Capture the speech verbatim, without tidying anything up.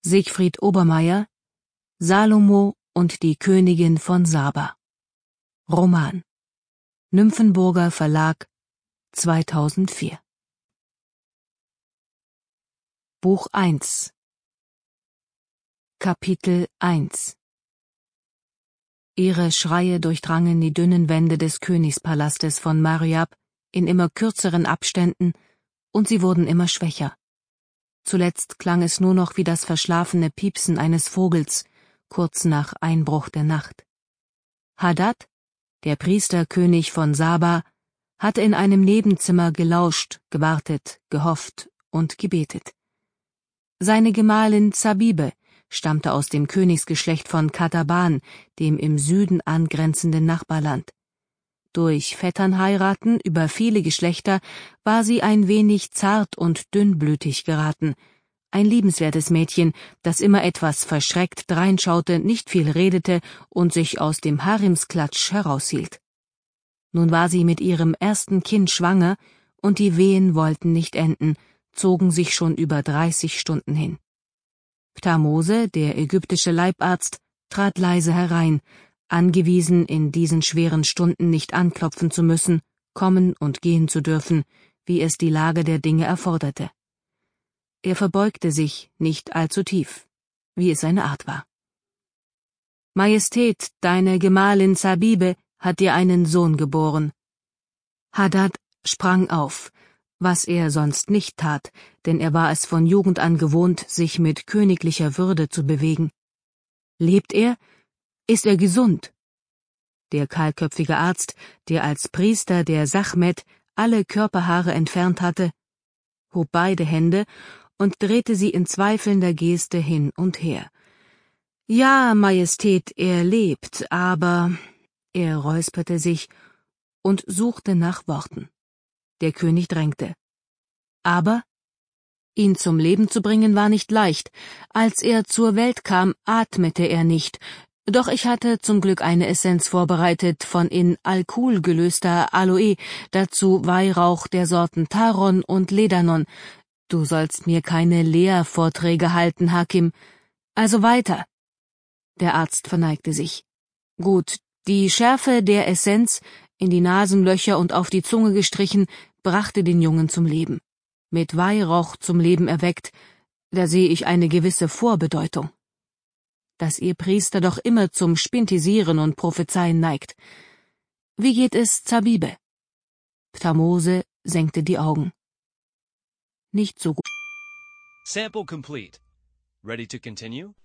Siegfried Obermeier, Salomo und die Königin von Saba. Roman. Nymphenburger Verlag, zweitausendvier. Buch eins. Kapitel eins. Ihre Schreie durchdrangen die dünnen Wände des Königspalastes von Mariab in immer kürzeren Abständen, und sie wurden immer schwächer. Zuletzt klang es nur noch wie das verschlafene Piepsen eines Vogels, kurz nach Einbruch der Nacht. Hadad, der Priesterkönig von Saba, hatte in einem Nebenzimmer gelauscht, gewartet, gehofft und gebetet. Seine Gemahlin Zabibe stammte aus dem Königsgeschlecht von Kataban, dem im Süden angrenzenden Nachbarland. Durch Vetternheiraten über viele Geschlechter war sie ein wenig zart und dünnblütig geraten, ein liebenswertes Mädchen, das immer etwas verschreckt dreinschaute, nicht viel redete und sich aus dem Harimsklatsch heraushielt. Nun war sie mit ihrem ersten Kind schwanger, und die Wehen wollten nicht enden, zogen sich schon über dreißig Stunden hin. Ptamose, der ägyptische Leibarzt, trat leise herein, angewiesen, in diesen schweren Stunden nicht anklopfen zu müssen, kommen und gehen zu dürfen, wie es die Lage der Dinge erforderte. Er verbeugte sich nicht allzu tief, wie es seine Art war. »Majestät, deine Gemahlin Zabibe hat dir einen Sohn geboren.« Hadad sprang auf, was er sonst nicht tat, denn er war es von Jugend an gewohnt, sich mit königlicher Würde zu bewegen. »Lebt er? Ist er gesund?« Der kahlköpfige Arzt, der als Priester der Sachmet alle Körperhaare entfernt hatte, hob beide Hände und drehte sie in zweifelnder Geste hin und her. »Ja, Majestät, er lebt, aber...« Er räusperte sich und suchte nach Worten. Der König drängte. »Aber?« Ihn zum Leben zu bringen war nicht leicht. Als er zur Welt kam, atmete er nicht, doch ich hatte zum Glück eine Essenz vorbereitet von in Alkohol gelöster Aloe, dazu Weihrauch der Sorten Taron und Ledanon. Du sollst mir keine Lehrvorträge halten, Hakim. Also weiter. Der Arzt verneigte sich. Gut, die Schärfe der Essenz, in die Nasenlöcher und auf die Zunge gestrichen, brachte den Jungen zum Leben. Mit Weihrauch zum Leben erweckt, da sehe ich eine gewisse Vorbedeutung. Dass ihr Priester doch immer zum Spintisieren und Prophezeien neigt. Wie geht es Zabibe? Ptamose senkte die Augen. Nicht so gut. Sample complete. Ready to continue?